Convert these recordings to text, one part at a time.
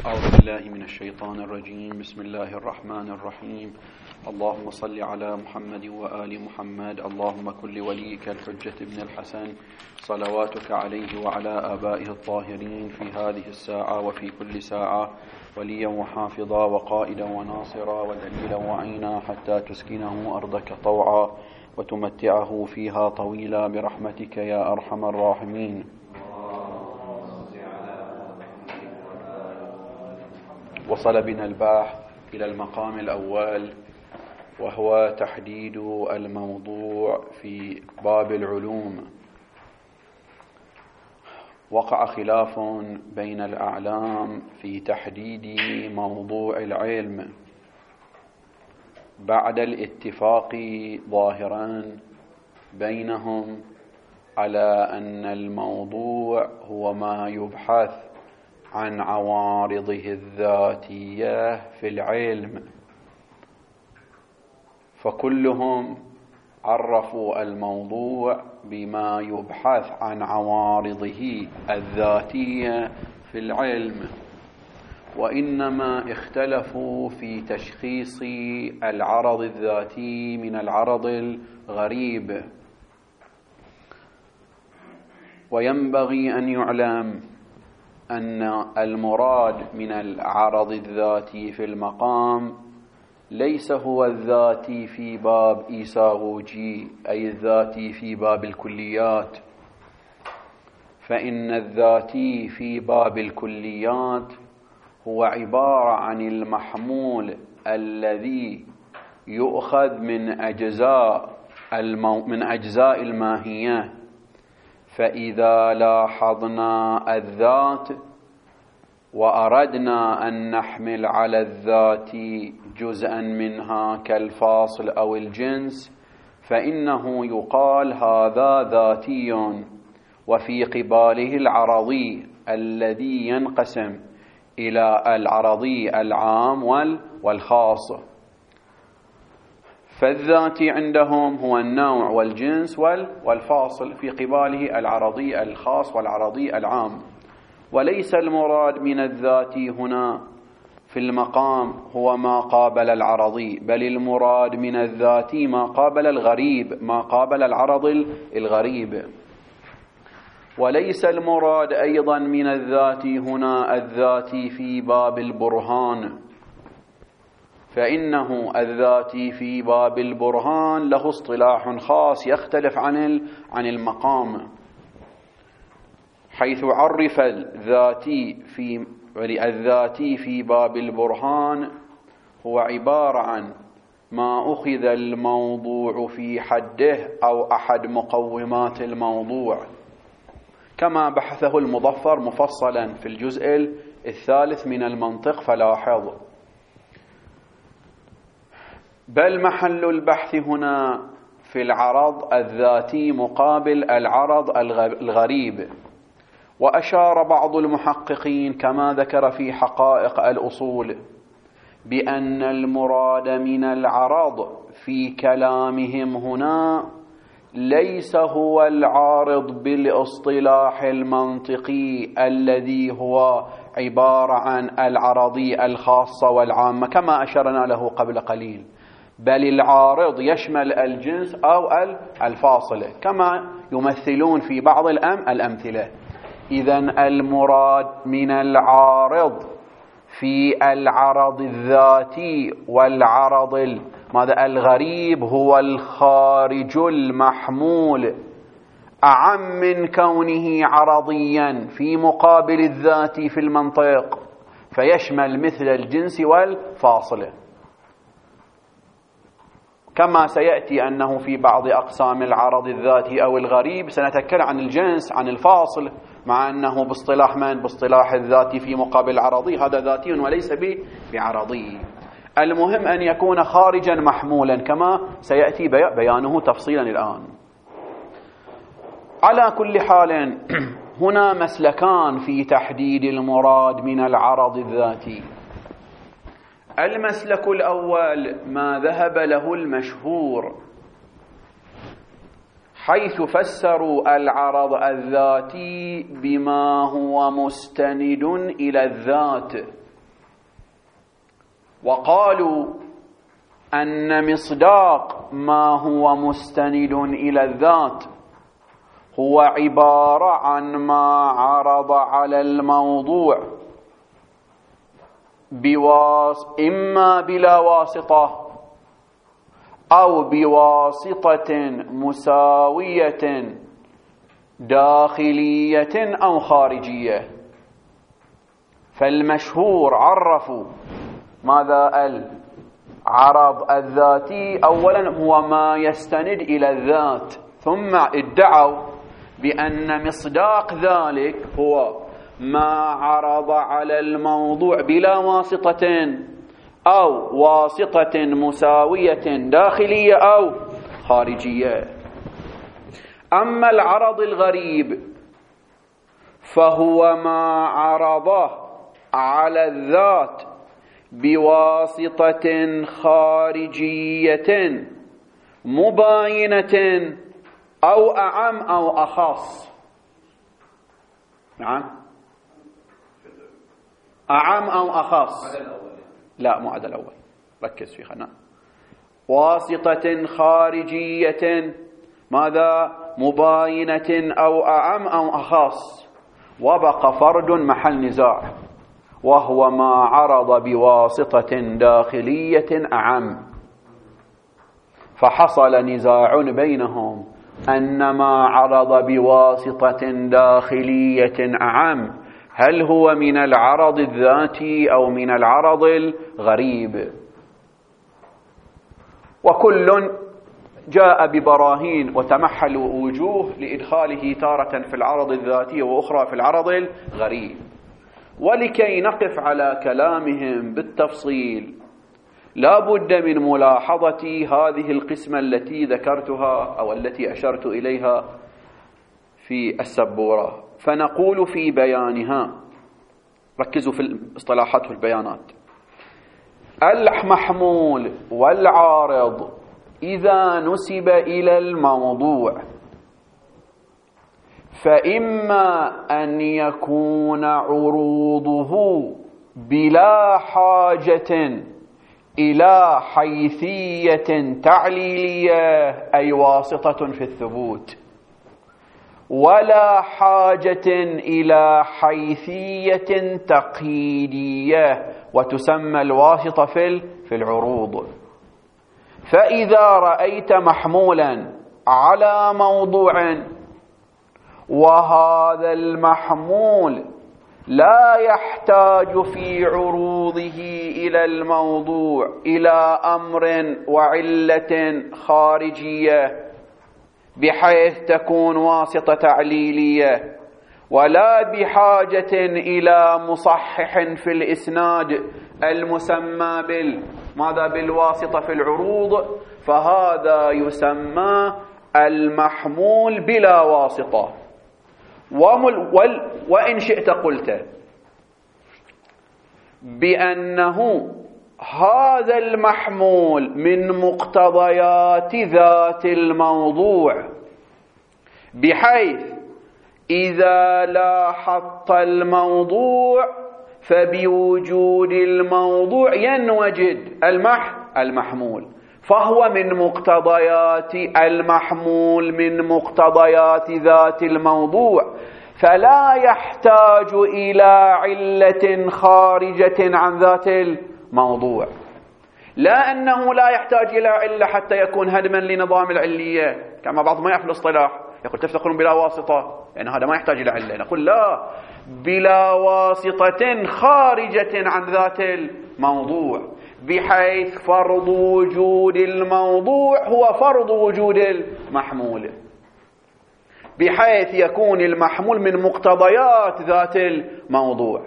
أعوذ بالله من الشيطان الرجيم. بسم الله الرحمن الرحيم. اللهم صل على محمد وآل محمد. اللهم كن لوليك الحجة بن الحسن صلواتك عليه وعلى آبائه الطاهرين في هذه الساعة وفي كل ساعة وليا وحافظا وقائدا وناصرا ودليلا وعينا حتى تسكنه أرضك طوعا وتمتعه فيها طويلا برحمتك يا أرحم الراحمين. وصل بنا البحث إلى المقام الأول، وهو تحديد الموضوع في باب العلوم. وقع خلاف بين الأعلام في تحديد موضوع العلم بعد الاتفاق ظاهرا بينهم على أن الموضوع هو ما يبحث عن عوارضه الذاتية في العلم، فكلهم عرفوا الموضوع بما يبحث عن عوارضه الذاتية في العلم، وإنما اختلفوا في تشخيص العرض الذاتي من العرض الغريب. وينبغي أن يعلم أن المراد من العرض الذاتي في المقام ليس هو الذاتي في باب إيساغوجي، أي الذاتي في باب الكليات، فإن الذاتي في باب الكليات هو عبارة عن المحمول الذي يؤخذ من أجزاء الماهية. فإذا لاحظنا الذات وأردنا أن نحمل على الذات جزءا منها كالفاصل أو الجنس، فإنه يقال هذا ذاتي، وفي قباله العرضي الذي ينقسم إلى العرضي العام والخاص. فالذاتي عندهم هو النوع والجنس والفاصل، في قباله العرضي الخاص والعرضي العام. وليس المراد من الذاتي هنا في المقام هو ما قابل العرضي، بل المراد من الذاتي ما قابل الغريب، ما قابل العرض الغريب. وليس المراد أيضا من الذاتي هنا الذاتي في باب البرهان، فإنه الذاتي في باب البرهان له اصطلاح خاص يختلف عن المقام، حيث عرف الذاتي في باب البرهان هو عبارة عن ما أخذ الموضوع في حده أو أحد مقومات الموضوع، كما بحثه المظفر مفصلا في الجزء الثالث من المنطق. فلاحظ، بل محل البحث هنا في العرض الذاتي مقابل العرض الغريب. وأشار بعض المحققين كما ذكر في حقائق الأصول بأن المراد من العرض في كلامهم هنا ليس هو العارض بالاصطلاح المنطقي الذي هو عبارة عن العرضي الخاصة والعامة كما أشرنا له قبل قليل، بل العارض يشمل الجنس أو الفاصلة كما يمثلون في بعض الأمثلة. إذن المراد من العارض في العرض الذاتي والعرض الغريب هو الخارج المحمول، أعم من كونه عرضيا في مقابل الذاتي في المنطق، فيشمل مثل الجنس والفاصلة، كما سيأتي أنه في بعض أقسام العرض الذاتي أو الغريب سنتكلم عن الجنس عن الفاصل، مع أنه باصطلاح الذاتي في مقابل العرضي هذا ذاتي وليس بعرضي. المهم أن يكون خارجا محمولا كما سيأتي بيانه تفصيلا الآن. على كل حال هنا مسلكان في تحديد المراد من العرض الذاتي. المسلك الأول ما ذهب له المشهور، حيث فسروا العرض الذاتي بما هو مستند إلى الذات، وقالوا أن مصداق ما هو مستند إلى الذات هو عبارة عن ما عرض على الموضوع إما بلا واسطة أو بواسطة مساوية داخلية أو خارجية. فالمشهور عرفوا ماذا العرض الذاتي أولا هو ما يستند إلى الذات، ثم ادعوا بأن مصداق ذلك هو ما عرض على الموضوع بلا واسطة أو واسطة مساوية داخلية أو خارجية. أما العرض الغريب فهو ما عرضه على الذات بواسطة خارجية مباينة أو أعم أو أخص. نعم، أعم أو أخص. لا، مو عدا الأول، ركز في خنا. واسطة خارجية ماذا؟ مباينة أو أعم أو أخص. وبقى فرد محل نزاع، وهو ما عرض بواسطة داخلية أعم. فحصل نزاع بينهم أن ما عرض بواسطة داخلية أعم هل هو من العرض الذاتي أو من العرض الغريب. وكل جاء ببراهين وتمحل وجوه لإدخاله تارة في العرض الذاتي وأخرى في العرض الغريب. ولكي نقف على كلامهم بالتفصيل لا بد من ملاحظة هذه القسمة التي ذكرتها أو التي أشرت إليها في السبورة. فنقول في بيانها، ركزوا في اصطلاحات البيانات، المحمول والعارض إذا نسب إلى الموضوع فإما أن يكون عروضه بلا حاجة إلى حيثية تعليلية أي واسطة في الثبوت، ولا حاجة إلى حيثية تقييدية وتسمى الواسطة في العروض. فإذا رأيت محمولا على موضوع وهذا المحمول لا يحتاج في عروضه إلى الموضوع إلى أمر وعلة خارجية بحيث تكون واسطة تعليلية، ولا بحاجة إلى مصحح في الإسناد المسمى بالواسطة في العروض، فهذا يسمى المحمول بلا واسطة. وإن شئت قلت بأنه هذا المحمول من مقتضيات ذات الموضوع، بحيث إذا لاحظت الموضوع فبوجود الموضوع ينوجد المحمول، فهو من مقتضيات المحمول من مقتضيات ذات الموضوع، فلا يحتاج إلى علة خارجة عن ذات الموضوع. لا أنه لا يحتاج إلى علة حتى يكون هدما لنظام العلية كما بعض ما يعرف الاصطلاح يقول تفتقرون بلا واسطة، يعني هذا ما يحتاج إلى علة. نقول لا، بلا واسطة خارجة عن ذات الموضوع، بحيث فرض وجود الموضوع هو فرض وجود المحمول، بحيث يكون المحمول من مقتضيات ذات الموضوع.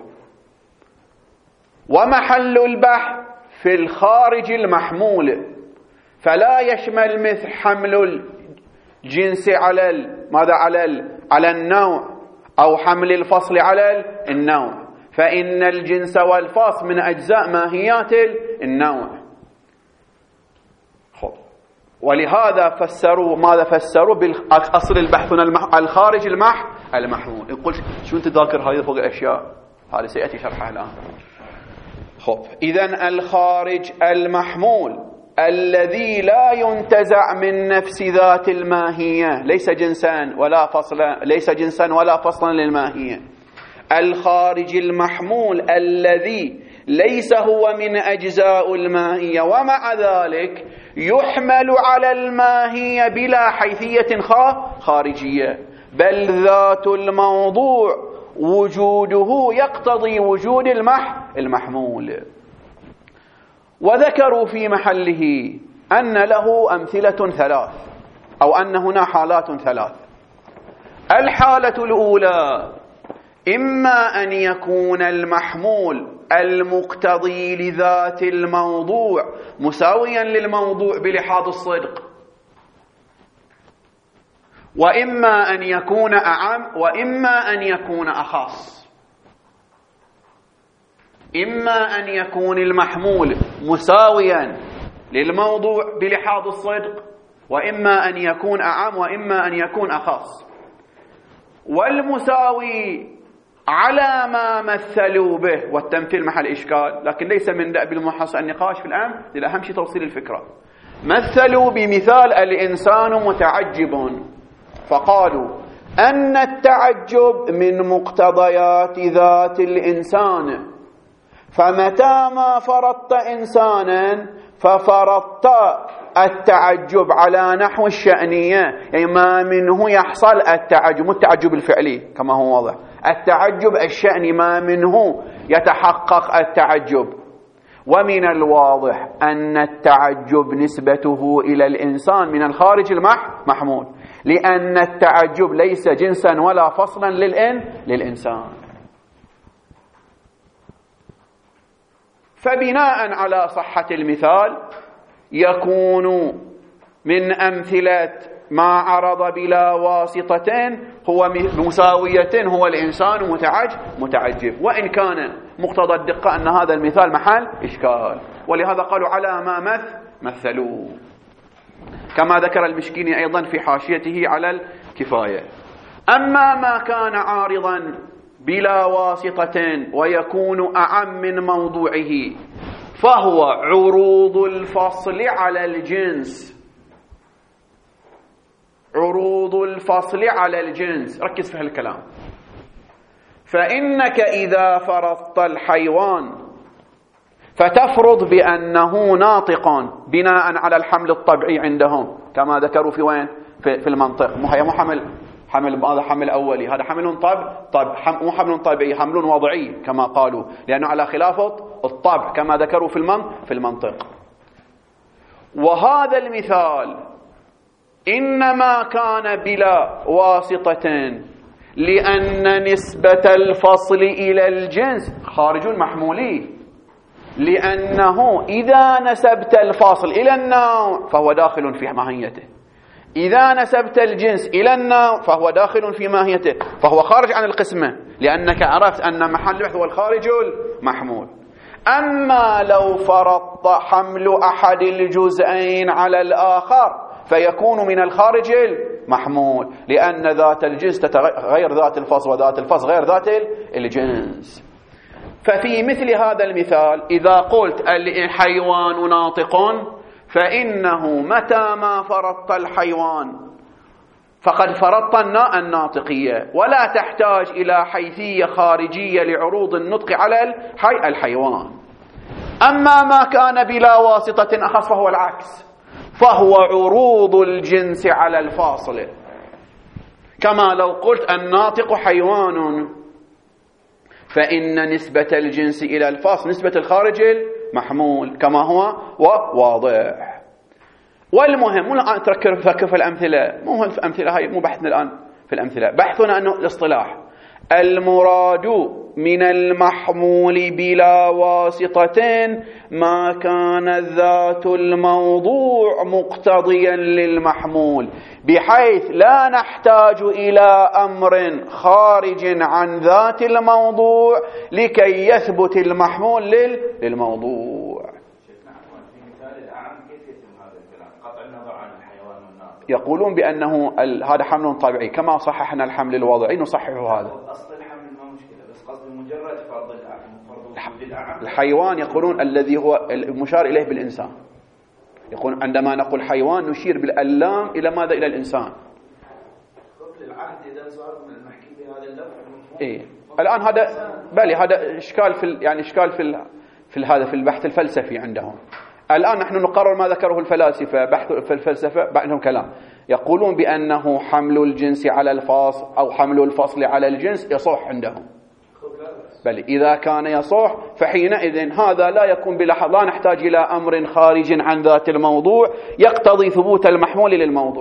ومحل البحث في الخارج المحمول، فلا يشمل مثل حمل الجنس على النوع أو حمل الفصل على النوع، فإن الجنس والفصل من أجزاء ماهيات النوع. ولهذا فسروا ماذا فسروا بالأصل البحث الخارج المحمول. يقول شو أنت ذاكر هذه فوق الأشياء، هذا سيأتي شرحها الآن. خب إذن الخارج المحمول الذي لا ينتزع من نفس ذات الماهية، ليس جنسا ولا فصلا للماهية. الخارج المحمول الذي ليس هو من أجزاء الماهية ومع ذلك يحمل على الماهية بلا حيثية خارجية، بل ذات الموضوع وجوده يقتضي وجود المحمول. وذكروا في محله أن له أمثلة ثلاث، أو أن هنا حالات ثلاث. الحالة الأولى إما أن يكون المحمول المقتضي لذات الموضوع مساويا للموضوع بلحاظ الصدق، وإما أن يكون أعم وإما أن يكون أخص. إما أن يكون المحمول مساويا للموضوع بلحاظ الصدق، وإما أن يكون أعم وإما أن يكون أخص. والمساوي على ما مثلوا به، والتمثيل محل إشكال، لكن ليس من دأب المحص النقاش في الأمر، الأهم شيء توصيل الفكرة. مثلوا بمثال الإنسان متعجب، فقالوا أن التعجب من مقتضيات ذات الإنسان، فمتى ما فرضت إنسانا ففرضت التعجب على نحو الشأنية، يعني ما منه يحصل التعجب، التعجب الفعلي كما هو واضح، التعجب الشأني ما منه يتحقق التعجب. ومن الواضح أن التعجب نسبته إلى الإنسان من الخارج المحمول، لأن التعجب ليس جنسا ولا فصلا للإنسان. فبناء على صحة المثال يكون من أمثلة ما عرض بلا واسطتين هو مساوية، هو الإنسان متعجب، وإن كان مقتضى الدقة أن هذا المثال محل إشكال، ولهذا قالوا على ما مثلوا، كما ذكر المشكيني أيضا في حاشيته على الكفاية. أما ما كان عارضا بلا واسطة ويكون أعم من موضوعه فهو عروض الفصل على الجنس. عروض الفصل على الجنس، ركز في هالكلام. فإنك إذا فرضت الحيوان فتفرض بأنه ناطق بناء على الحمل الطبيعي عندهم، كما ذكروا في وين؟ في المنطق. مو هذا حمل أولي، هذا حمل مو حمل طبيعي، حمل وضعي كما قالوا، لأنه على خلاف الطبع كما ذكروا في المنطق. وهذا المثال إنما كان بلا واسطة لأن نسبة الفصل إلى الجنس خارج محمولي، لأنه إذا نسبت الفصل إلى النوع فهو داخل في ماهيته، إذا نسبت الجنس إلى النوع فهو داخل في ماهيته، فهو خارج عن القسمة، لأنك عرفت أن محل البحث هو الخارج المحمول. أما لو فرضت حمل أحد الجزئين على الآخر فيكون من الخارج المحمول، لأن ذات الجنس غير ذات الفصل، وذات الفصل غير ذات الجنس. ففي مثل هذا المثال إذا قلت الحيوان ناطق، فإنه متى ما فرضت الحيوان فقد فرضت الناطقية، ولا تحتاج إلى حيثية خارجية لعروض النطق على الحيوان. أما ما كان بلا واسطة أخص فهو العكس، فهو عروض الجنس على الفاصل، كما لو قلت الناطق حيوان، فإن نسبة الجنس إلى الفاصل نسبة الخارج المحمول كما هو واضح. والمهم لا تفكر في الأمثلة، مو الأمثلة هاي مو بحثنا الآن في الأمثلة، بحثنا أنه الاصطلاح المراد من المحمول بلا واسطة ما كان ذات الموضوع مقتضيا للمحمول، بحيث لا نحتاج إلى أمر خارج عن ذات الموضوع لكي يثبت المحمول للموضوع. يقولون بأنه هذا حمل طبيعي، كما صححنا الحمل الوضعي نصحح هذا. أصل الحمل ما مشكلة، بس قصد مجرد فرض الحيوان يقولون الذي هو المشار إليه بالإنسان. يقول عندما نقول حيوان نشير بالألام إلى ماذا؟ إلى الإنسان. قبل العهد إذا صار من المحكي بهذا اللفظ. إيه الآن هذا بل هذا إشكال في يعني إشكال في هذا في البحث الفلسفي عندهم. الآن نحن نقرر ما ذكره الفلاسفة. بحث في الفلسفة عندهم كلام يقولون بأنه حمل الجنس على الفصل أو حمل الفصل على الجنس يصح عندهم. بل إذا كان يصح فحينئذ هذا لا يكون بلحظة، لا نحتاج إلى أمر خارج عن ذات الموضوع يقتضي ثبوت المحمول للموضوع.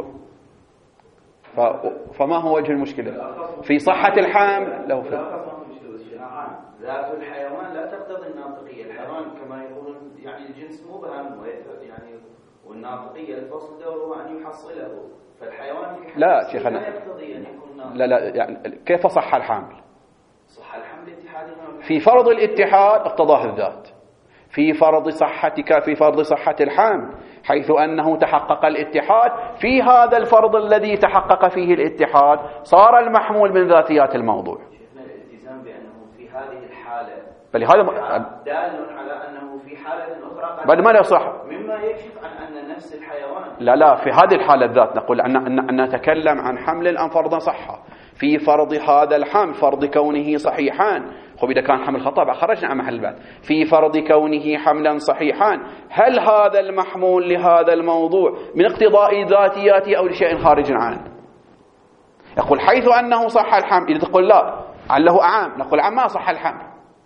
فما هو وجه المشكلة في صحة الحمل؟ له ذات الحيوان لا تقتضي الناطقية. الحيوان كما يقولون يعني الجنس مبهم يعني والناطقية الفصل دوره أن يحصله. فالحيوان لا شيخنا لا يقتضي أن يكون لا يعني كيف صح الحمل؟ صح الحمل اتحادنا في فرض الاتحاد اقتضاه الذات. في فرض صحة الحمل حيث أنه تحقق الاتحاد، في هذا الفرض الذي تحقق فيه الاتحاد صار المحمول من ذاتيات الموضوع. الالتزام بأنه في هذه الحالة فلهذا دال على أنه في حالة أخرى بعد ما يصح مما يكشف عن أن نفس الحيوان لا في هذه الحالة الذات نقول أن نتكلم عن حمل أم فرضا صحة. في فرض هذا الحمل فرض كونه صحيحا، خب إذا كان حمل خطأ خرجنا عن محل البحث. في فرض كونه حملا صحيحا هل هذا المحمول لهذا الموضوع من اقتضاء ذاتياته أو لشيء خارج عنه؟ يقول حيث أنه صح الحمل. إذا تقول لا عله أعام نقول عام ما صح الحمل.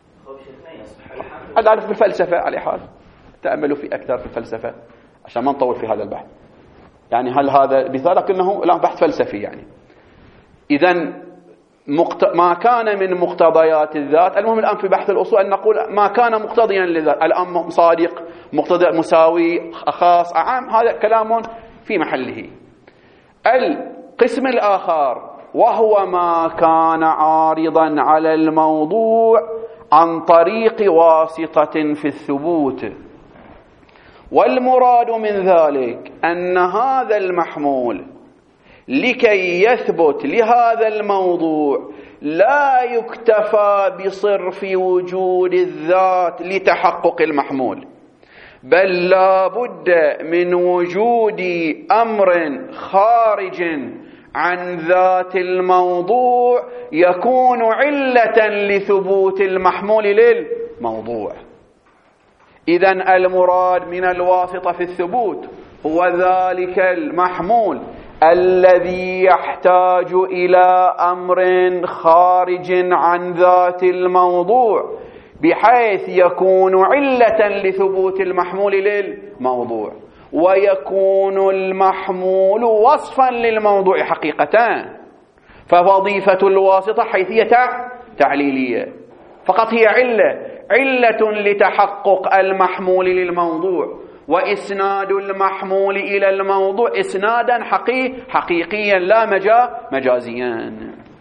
هذا أعرف بالفلسفة على حال تأملوا في أكثر في الفلسفة عشان ما نطول في هذا البحث. يعني هل هذا مثال لكنه الآن بحث فلسفي يعني. إذن ما كان من مقتضيات الذات، المهم الآن في بحث الأصول أن نقول ما كان مقتضيا للذات، الآن صادق مقتضى مساوي خاص عام، هذا كلام في محله. القسم الآخر وهو ما كان عارضا على الموضوع عن طريق واسطة في الثبوت، والمراد من ذلك أن هذا المحمول لكي يثبت لهذا الموضوع لا يكتفى بصرف وجود الذات لتحقق المحمول، بل لا بد من وجود أمر خارج عن ذات الموضوع يكون علة لثبوت المحمول للموضوع. إذن المراد من الواسطة في الثبوت هو ذلك المحمول الذي يحتاج إلى أمر خارج عن ذات الموضوع بحيث يكون علة لثبوت المحمول للموضوع، ويكون المحمول وصفا للموضوع حقيقة. فوظيفة الواسطة حيثية تعليلية فقط، هي علة لتحقق المحمول للموضوع، وإسناد المحمول إلى الموضوع إسنادا حقيقيا لا مجازيا.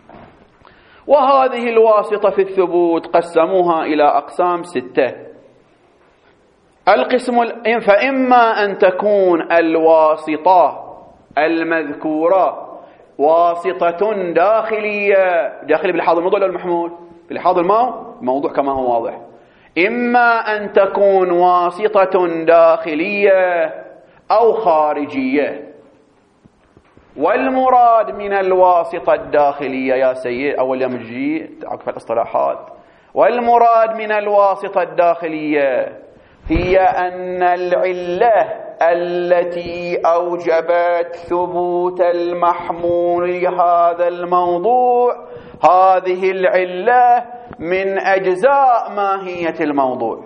وهذه الواسطة في الثبوت قسموها إلى أقسام 6. القسم فإما أن تكون الواسطة المذكورة واسطة داخلية بلحاظ الموضوع ولا المحمول؟ بلحاظ الموضوع كما هو واضح. إما أن تكون واسطة داخلية أو خارجية. والمراد من الواسطة الداخلية يا سيد أول يوم الجي تعرف الاصطلاحات. والمراد من الواسطة الداخلية هي أن العلة التي أوجبت ثبوت المحمول لهذا الموضوع هذه العلة من أجزاء ماهية الموضوع،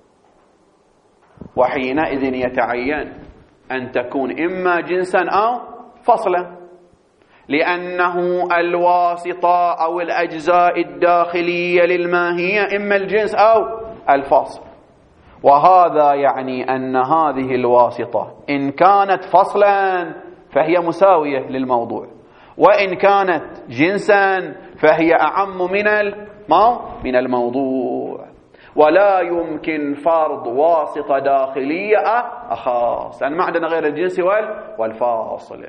وحينئذ يتعين أن تكون إما جنسا أو فصلا، لأنه الواسطة أو الأجزاء الداخلية للماهية إما الجنس أو الفصل. وهذا يعني أن هذه الواسطة إن كانت فصلا فهي مساوية للموضوع، وإن كانت جنسا فهي أعم من الموضوع. ولا يمكن فرض واسطة داخلية أخاص، لأن ما عندنا غير الجنس والفاصل.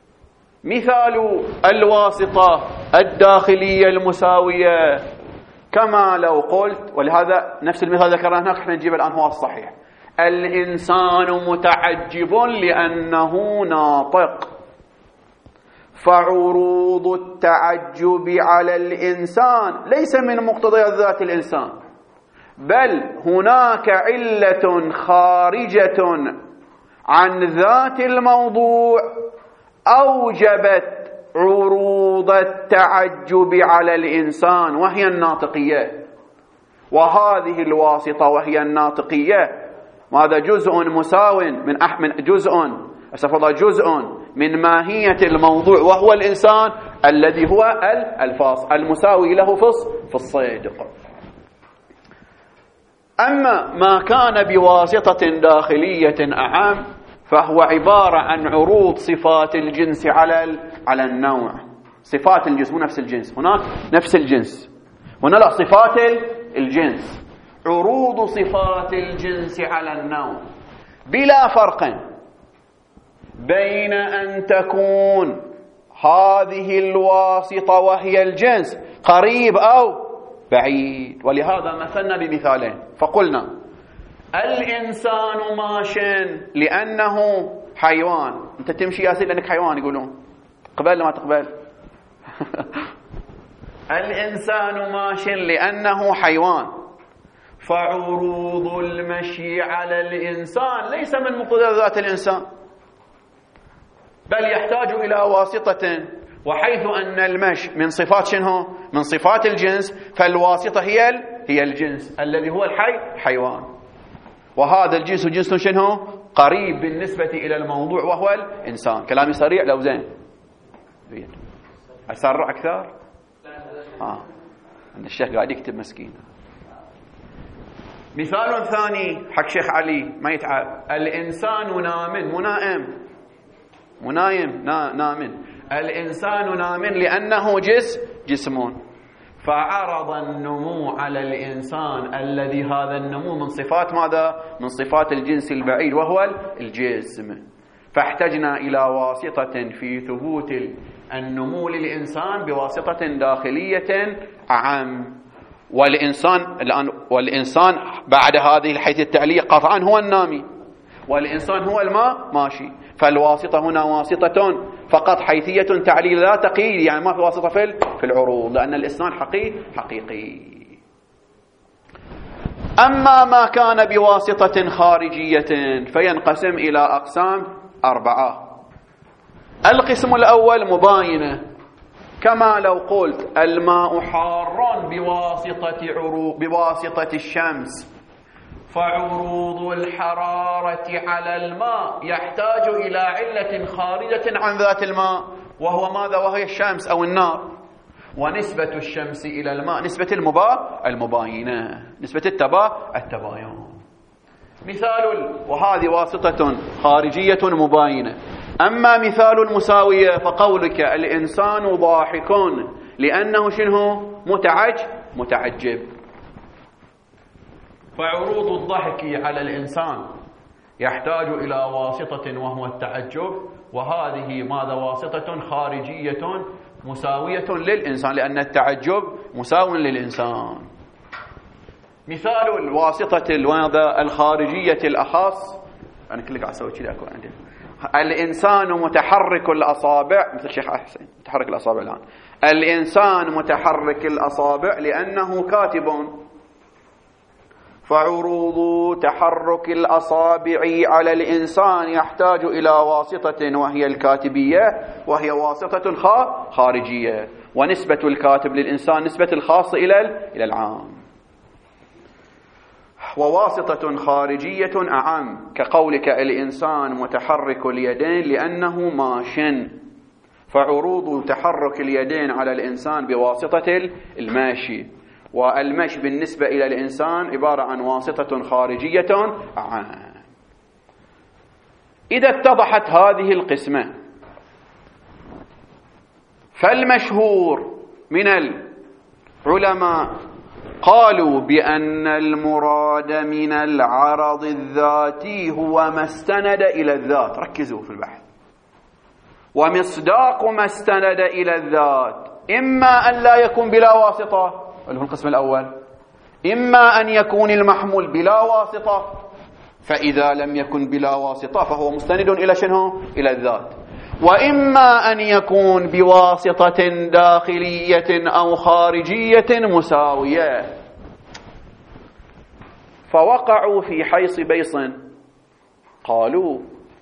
مثال الواسطة الداخلية المساوية كما لو قلت، ولهذا نفس المثال ذكرناه هناك احنا نجيب الآن هو الصحيح. الإنسان متعجب لأنه ناطق، فعروض التعجب على الإنسان ليس من مقتضيات ذات الإنسان، بل هناك علة خارجة عن ذات الموضوع أوجبت عروض التعجب على الإنسان، وهي الناطقية. وهذه الواسطة وهي الناطقية ماذا؟ جزء مساو جزء من ماهية الموضوع، وهو الإنسان الذي هو الألفاظ المساوي له في الصدق. أما ما كان بواسطة داخلية أعم فهو عبارة عن عروض صفات الجنس على النوع. صفات الجنس مو نفس الجنس، هناك نفس الجنس، هنا لا، صفات الجنس، عروض صفات الجنس على النوع، بلا فرق بين أن تكون هذه الواسطة وهي الجنس قريب أو بعيد. ولهذا مثلنا بمثالين، فقلنا الإنسان ماش لأنه حيوان. أنت تمشي يا سيدي لأنك حيوان، يقولون تقبل ما تقبل؟ الإنسان ماش لأنه حيوان، فعروض المشي على الإنسان ليس من مقتضى ذات الإنسان، بل يحتاج إلى واسطة. وحيث أن المشي من صفات شنو؟ من صفات الجنس، فالواسطة هي الجنس الذي هو حيوان، وهذا الجنس جنس شنو؟ قريب بالنسبة إلى الموضوع وهو الإنسان. كلامي سريع لو زين؟ أسرع أكثر؟ عند الشيخ قاعد يكتب مسكين. مثال ثاني حق شيخ علي ما يتعب. الإنسان نام. الإنسان نام لأنه جسم، فعرض النمو على الإنسان الذي هذا النمو من صفات ماذا؟ من صفات الجنس البعيد وهو الجسم. فاحتجنا إلى واسطة في ثبوت النمو للإنسان بواسطة داخلية أعم. والإنسان بعد هذه الحيث التعليق قطعا هو النامي، والإنسان هو الماء ماشي. فالواسطة هنا واسطة فقط حيثية تعليل لا تقييد، يعني ما في واسطة في العروض، لأن الإنسان حقيقي. أما ما كان بواسطة خارجية فينقسم إلى أقسام 4. القسم الأول مباينة، كما لو قلت الماء حار بواسطة الشمس، فعروض الحرارة على الماء يحتاج إلى علة خارجة عن ذات الماء، وهو ماذا؟ وهي الشمس أو النار. ونسبة الشمس إلى الماء نسبة المباينة، نسبة التباين. مثال، وهذه واسطة خارجية مباينة. أما مثال المساوية فقولك الإنسان ضاحك لأنه شنو؟ متعجب. فعروض الضحك على الإنسان يحتاج إلى واسطة وهو التعجب، وهذه ماذا؟ واسطة خارجية مساوية للإنسان، لأن التعجب مساو للإنسان. مثال الواسطة الخارجية الأخص، أنا كلك أسوي كذا أكون عندي. الإنسان متحرك الأصابع، مثل الشيخ أحسن متحرك الأصابع الآن. الإنسان متحرك الأصابع لأنه كاتب، فعروض تحرك الأصابع على الإنسان يحتاج إلى واسطة وهي الكاتبية، وهي واسطة خارجية. ونسبة الكاتب للإنسان نسبة الخاص إلى العام. وواسطة خارجية أعم كقولك الإنسان متحرك اليدين لأنه ماشٍ، فعروض تحرك اليدين على الإنسان بواسطة الماشي، والمشي بالنسبة إلى الإنسان عبارة عن واسطة خارجية أعم. إذا اتضحت هذه القسمة فالمشهور من العلماء قالوا بأن المراد من العرض الذاتي هو ما استند إلى الذات. ركزوا في البحث. ومصداق ما استند إلى الذات إما أن لا يكون بلا واسطة اللي هو القسم الأول. إما أن يكون المحمول بلا واسطة، فإذا لم يكن بلا واسطة فهو مستند إلى شنو؟ إلى الذات. وإما أن يكون بواسطة داخلية أو خارجية مساوية. فوقعوا في حيص بيص، قالوا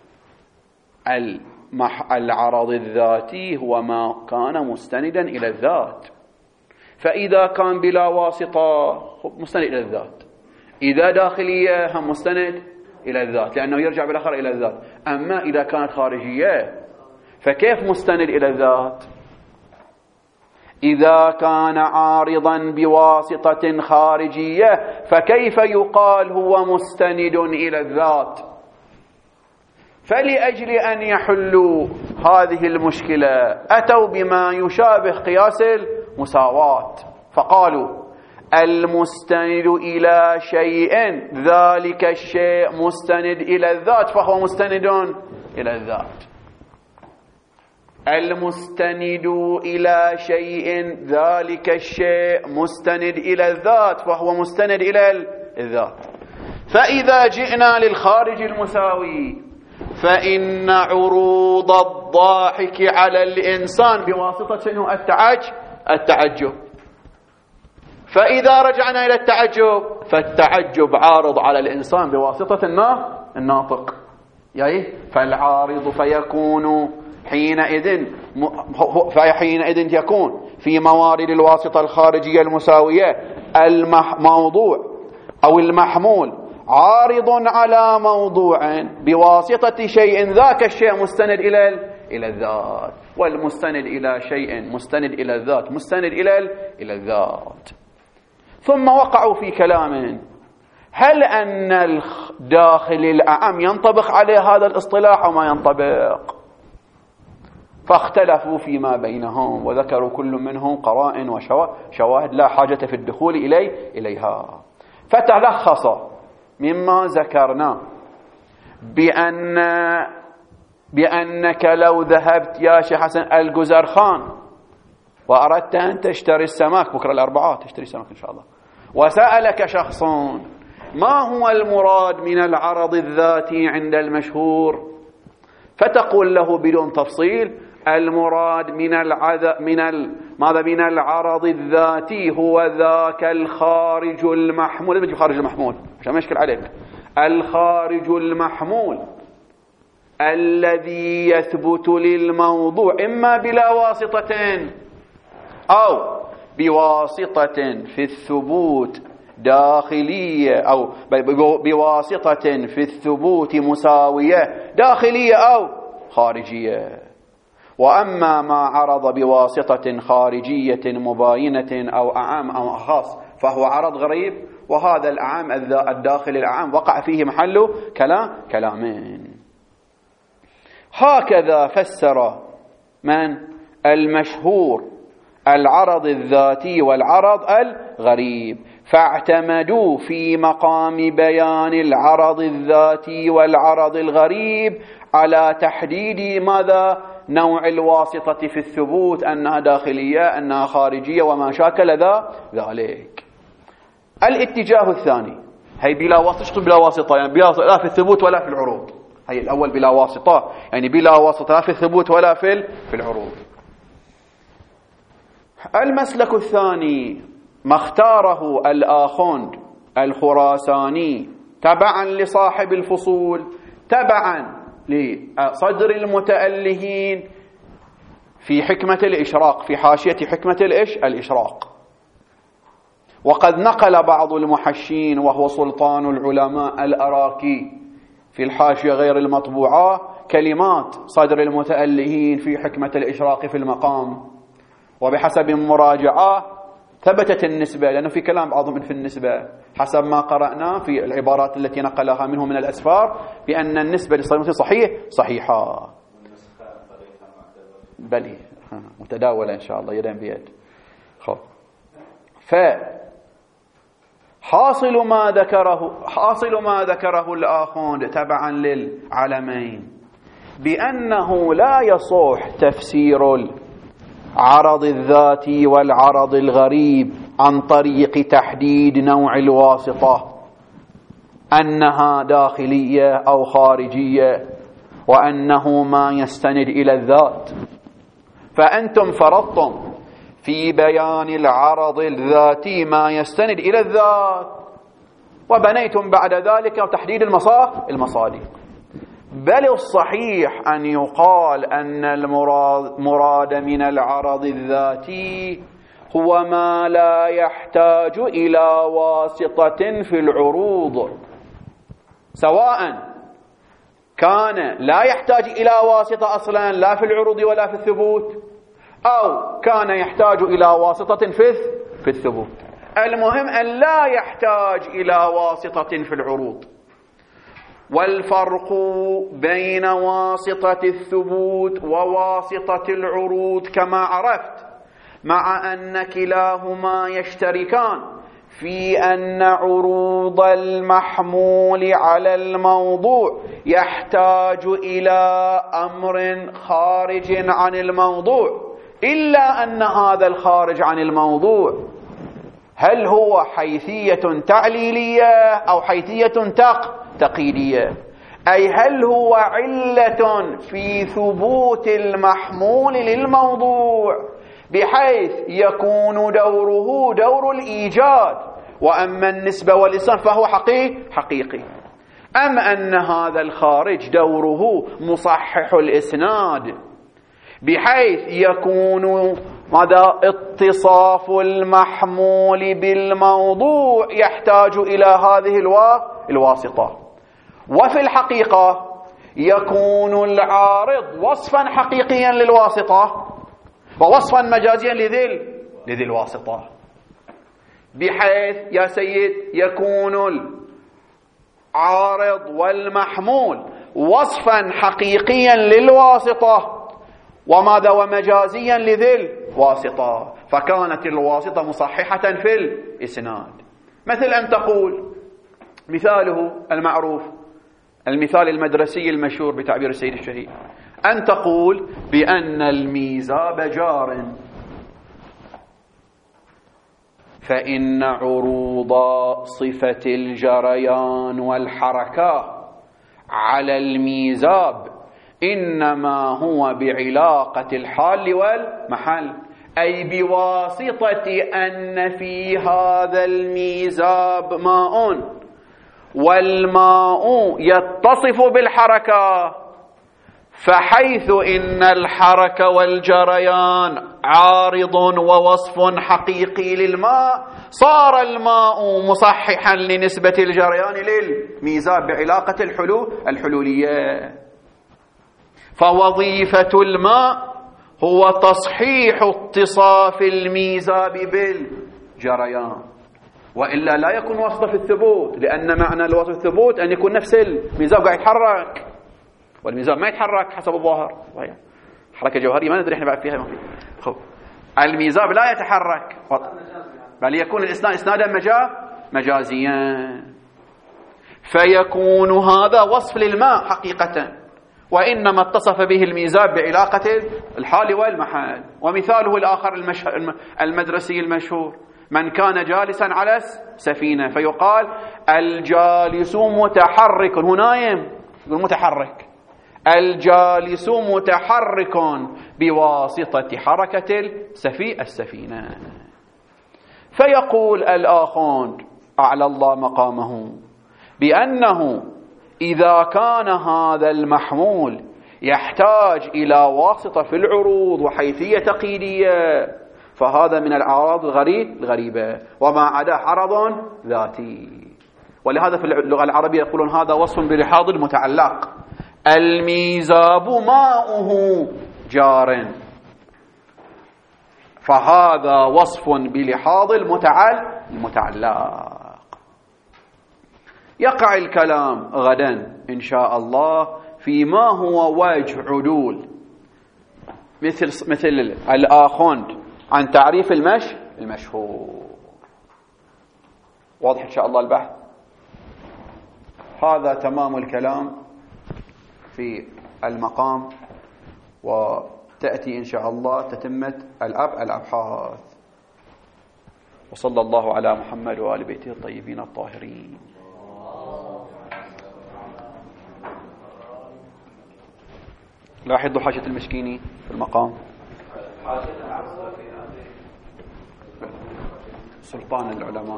العرض الذاتي هو ما كان مستندا إلى الذات، فإذا كان بلا واسطة مستند إلى الذات، إذا داخلية هم مستند إلى الذات لأنه يرجع بالآخر إلى الذات. أما إذا كانت خارجية فكيف مستند إلى الذات؟ إذا كان عارضا بواسطة خارجية فكيف يقال هو مستند إلى الذات؟ فلأجل أن يحلوا هذه المشكلة أتوا بما يشابه قياس المساواة، فقالوا المستند إلى شيء ذلك الشيء مستند إلى الذات فهو مستند إلى الذات. المستند إلى شيء ذلك الشيء مستند إلى الذات فهو مستند إلى الذات. فإذا جئنا للخارج المساوي فإن عروض الضاحك على الإنسان بواسطة شنو؟ التعجب. فإذا رجعنا إلى التعجب فالتعجب عارض على الإنسان بواسطة الناطق، يعني فالعارض فيكون حينئذ يكون في موارد الواسطة الخارجية المساوية الموضوع أو المحمول عارض على موضوع بواسطة شيء ذاك الشيء مستند إلى الذات، والمستند إلى شيء مستند إلى الذات مستند إلى الذات. ثم وقعوا في كلام هل أن داخل الأعم ينطبق عليه هذا الاصطلاح أو ما ينطبق؟ فاختلفوا فيما بينهم وذكروا كل منهم قرائن وشواهد لا حاجة في الدخول إليها. فتلخص مما ذكرنا بأنك لو ذهبت يا شيخ حسن الجزرخان وأردت أن تشتري السمك بكرة الأربعاء تشتري سمك إن شاء الله، وسألك شخص ما هو المراد من العرض الذاتي عند المشهور، فتقول له بدون تفصيل المراد من العرض الذاتي هو ذاك الخارج المحمول. بيجي خارج المحمول عشان ما يشكل عليك. الخارج المحمول الذي يثبت للموضوع إما بلا واسطة أو بواسطة في الثبوت داخلية أو بواسطة في الثبوت مساوية داخلية أو خارجية. وأما ما عرض بواسطة خارجية مباينة أو أعام أو أخاص فهو عرض غريب، وهذا الأعام الداخل الأعام وقع فيه محله كلامين. هكذا فسر من المشهور العرض الذاتي والعرض الغريب، فاعتمدوا في مقام بيان العرض الذاتي والعرض الغريب على تحديد ماذا نوع الواسطة في الثبوت، أنها داخلية أنها خارجية وما شاكل ذلك. الاتجاه الثاني هي بلا واسطة بلا واسطة، يعني لا في الثبوت ولا في العروض. هي الأول بلا واسطة يعني بلا واسطة لا في الثبوت ولا في العروض. المسلك الثاني ما اختاره الآخوند الخراساني تبعا لصاحب الفصول تبعا لصدر المتألهين في حكمة الإشراق، في حاشية حكمة الإشراق. وقد نقل بعض المحشين وهو سلطان العلماء الأراكي في الحاشية غير المطبوعة كلمات صدر المتألهين في حكمة الإشراق في المقام، وبحسب مراجعة ثبتت النسبة، لأنه في كلام بعضهم في النسبة حسب ما قرأنا في العبارات التي نقلها منه من الأسفار بأن النسبة للصدر صحيحة. بلي متداولة إن شاء الله يدين بيد. حاصل ما ذكره الآخوند تبعا للعلمين بأنه لا يصح تفسير العرض الذاتي والعرض الغريب عن طريق تحديد نوع الواسطة أنها داخلية أو خارجية، وأنه ما يستند إلى الذات. فأنتم فرضتم في بيان العرض الذاتي ما يستند إلى الذات، وبنيتم بعد ذلك تحديد المصادر. بل الصحيح أن يقال أن المراد من العرض الذاتي هو ما لا يحتاج إلى واسطة في العروض، سواء كان لا يحتاج إلى واسطة أصلا لا في العروض ولا في الثبوت، أو كان يحتاج إلى واسطة في الثبوت. المهم أن لا يحتاج إلى واسطة في العروض. والفرق بين واسطة الثبوت وواسطة العروض كما عرفت، مع أن كلاهما يشتركان في أن عروض المحمول على الموضوع يحتاج إلى أمر خارج عن الموضوع، إلا أن هذا الخارج عن الموضوع هل هو حيثية تعليلية أو حيثية تقييدية، أي هل هو علة في ثبوت المحمول للموضوع بحيث يكون دوره دور الإيجاد، وأما النسبة والإسناد فهو حقيقي، أم أن هذا الخارج دوره مصحح الإسناد بحيث يكون ماذا اتصاف المحمول بالموضوع يحتاج إلى هذه الواسطة. وفي الحقيقة يكون العارض وصفا حقيقيا للواسطة ووصفا مجازيا لذي الواسطة، بحيث يا سيد يكون العارض والمحمول وصفا حقيقيا للواسطة وماذا ومجازيا لذي الواسطة، فكانت الواسطة مصححة في الإسناد. مثل أن تقول مثاله المعروف، المثال المدرسي المشهور بتعبير السيد الشهيد، أن تقول بأن الميزاب جار، فإن عروض صفة الجريان والحركة على الميزاب إنما هو بعلاقة الحال والمحل، أي بواسطة أن في هذا الميزاب ماء، والماء يتصف بالحركة، فحيث إن الحركة والجريان عارض ووصف حقيقي للماء، صار الماء مصححا لنسبة الجريان للميزاب بعلاقة الحلولية. فوظيفة الماء هو تصحيح اتصاف الميزاب بالجريان، وإلا لا يكون واسطة في الثبوت، لأن معنى الواسطة في الثبوت أن يكون نفس الميزاب قاعد يتحرك، والميزاب ما يتحرك حسب الظاهر، حركة جوهرية ما ندري احنا بعد فيها ما فيها. الميزاب لا يتحرك، بل يكون الإسناد إسنادا مجازيا، فيكون هذا وصف للماء حقيقة، وإنما اتصف به الميزاب بعلاقة الحال والمحل. ومثاله الآخر المدرسي المشهور، من كان جالسا على سفينة فيقال الجالس متحرك، هو نايم يقول متحرك، الجالس متحرك بواسطة حركة السفينة. فيقول الآخر أعلى الله مقامه بأنه إذا كان هذا المحمول يحتاج إلى واسطة في العروض وحيثية تقييدية، فهذا من الأعراض الغريبة، وما عدا عرض ذاتي. ولهذا في اللغة العربية يقولون هذا وصف بلحاظ المتعلق، الميزاب ماؤه جار، فهذا وصف بلحاظ المتعلق. يقع الكلام غدا إن شاء الله فيما هو وجه عدول مثل الآخوند عن تعريف المشهور. واضح إن شاء الله البحث. هذا تمام الكلام في المقام، وتأتي إن شاء الله تتمة الأبحاث. وصلى الله على محمد وآل بيته الطيبين الطاهرين. لاحظوا حاشية المشكيني في المقام، سلطان العلماء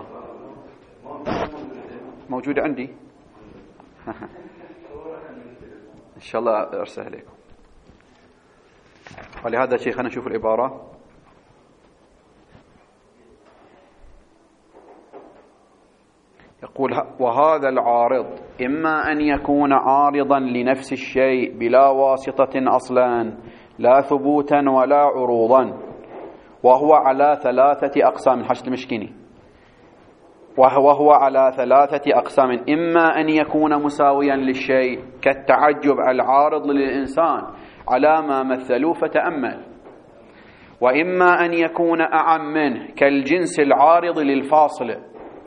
موجود عندي إن شاء الله أرسل لكم. ولهذا شيء خلينا نشوف العبارة. يقول وهذا العارض إما أن يكون عارضا لنفس الشيء بلا واسطة أصلا لا ثبوتا ولا عروضا، وهو على ثلاثة أقسام. حاشية المشكيني. وهو على ثلاثة أقسام: إما أن يكون مساويا للشيء كالتعجب العارض للإنسان على ما مثلوه فتأمل، وإما أن يكون أعم منه كالجنس العارض للفاصل.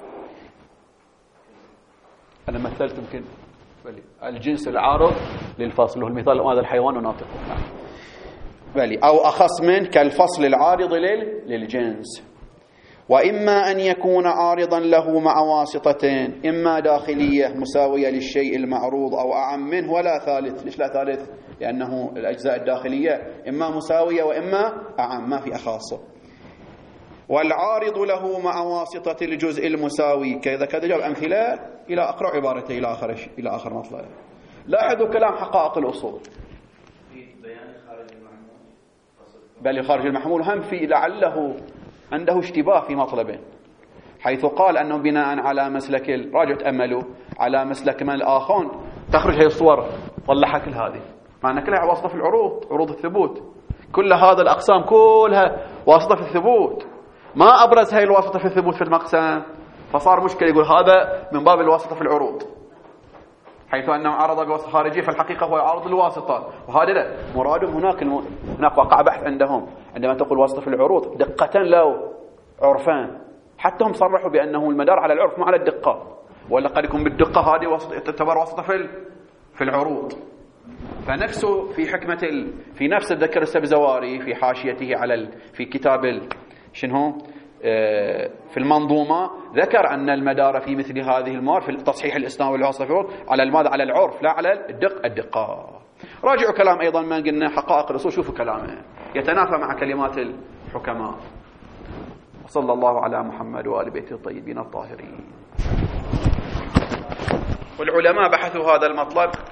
أنا مثلت يمكن الجنس العارض للفاصل، هو المثال هذا الحيوان وناطق، بلي أو أخص منه كالفصل العارض للجنس. وإما أن يكون عارضا له مع واسطتين: إما داخلية مساوية للشيء المعروض، أو أعم منه ولا ثالث. ليش لا ثالث؟ لأنه الأجزاء الداخلية إما مساوية وإما أعم، ما في أخاصه. والعارض له مع واسطة الجزء المساوي كذا كذا. جاب أمثلة إلى أقرأ عبارته إلى آخر مطلب. لاحظوا كلام حقائق الأصول. بل خارج المحمول هم في لعله عنده اشتباه في مطلبين، حيث قال أنه بناء على مسلك راجع تأملوا على مسلك من الآخون تخرج هذه الصور، طلعها كل هذه، مع أن كلها واسطة في العروض، عروض الثبوت، كل هذا الأقسام كلها واسطة في الثبوت. ما أبرز هاي الواسطة في الثبوت في المقسم، فصار مشكلة. يقول هذا من باب الواسطة في العروض، حيث أنه عرض بواسطة خارجية، فالحقيقة هو عرض الواسطة، وهذا لا مرادهم. هناك وقع بحث عندهم عندما تقول واسطة في العروض دقة لو عرفان، حتى هم صرحوا بأنه المدار على العرف ما على الدقة، ولا قد يكون بالدقة هذه تعتبر واسطة في العروض. فنفسه في حكمة في نفس الذكر السبزواري في حاشيته في كتاب شنو في المنظومة ذكر أن المدار في مثل هذه المواد في تصحيح الإسناد والواسطة في العروض على الماذا؟ على العرف، لا على الدقة. راجعوا كلام أيضا ما قلنا حقائق الأصول، شوفوا كلامه يتنافى مع كلمات الحكماء. صلى الله على محمد وآل بيته الطيبين الطاهرين. والعلماء بحثوا هذا المطلب